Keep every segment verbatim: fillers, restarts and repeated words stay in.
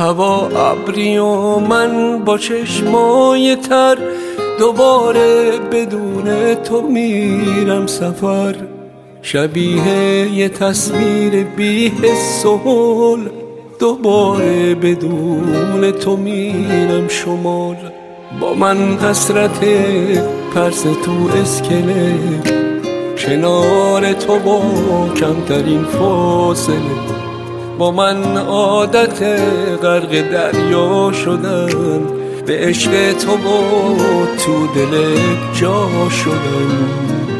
هوا ابری و من با چشمای تر، دوباره بدون تو میرم سفر. شبیه یه تصویر بی حس و حال، دوباره بدون تو میرم شمال. با من حسرت پرس تو اسکله، کنار تو با کمترین فاصله. با من عادت غرق دریا شدن، به عشق تو با تو دل جا شدن.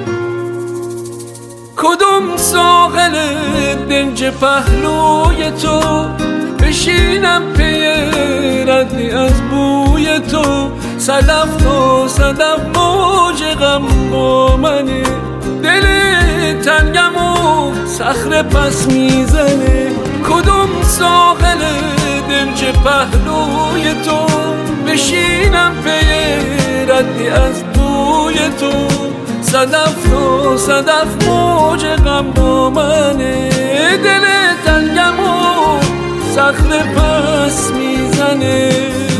کدوم ساحل دنج پهلوی تو، بشینم پی ردی از بوی تو. صدف تو صدف موج غم با منه، دل تنگم و صخره پس میزنه. کدوم ساحل دنج پهلوی تو، بشینم پی ردی از بوی تو. صدف تو صدف موج غم با منه، دل تنگم و صخره پس میزنه.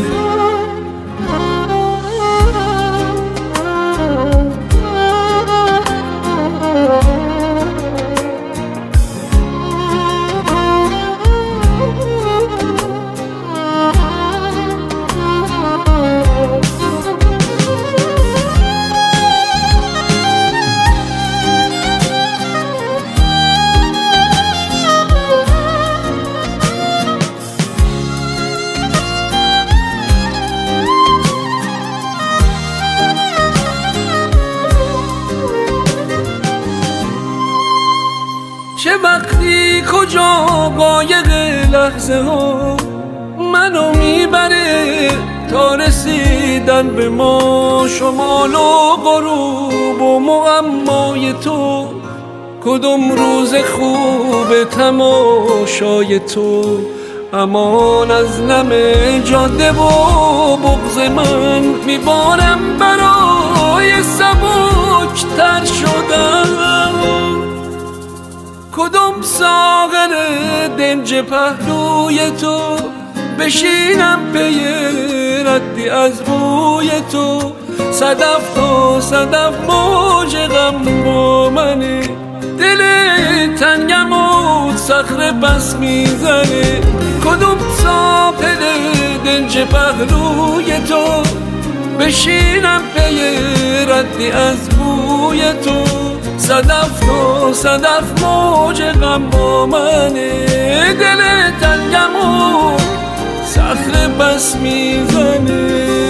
چه وقتی کجا قایق لحظه ها منو میبره تا رسیدن به ما. شمال و غروب و معمای تو، کدوم روز خوب تماشای تو. امان از نم جاده و بغض من، میبارم برای سبک تر شدن. کدوم ساغر دنج پهلوی تو، بشینم پی ردی از بوی تو. صدف تو صدف موج غم با منه، دل تنگم و صخره بس میزنه. کدوم ساحل دنج پهلوی تو، بشینم پی ردی از بوی تو. صدف تو صدف موج غم با منه، دل تنگم و صخره بس میزنه.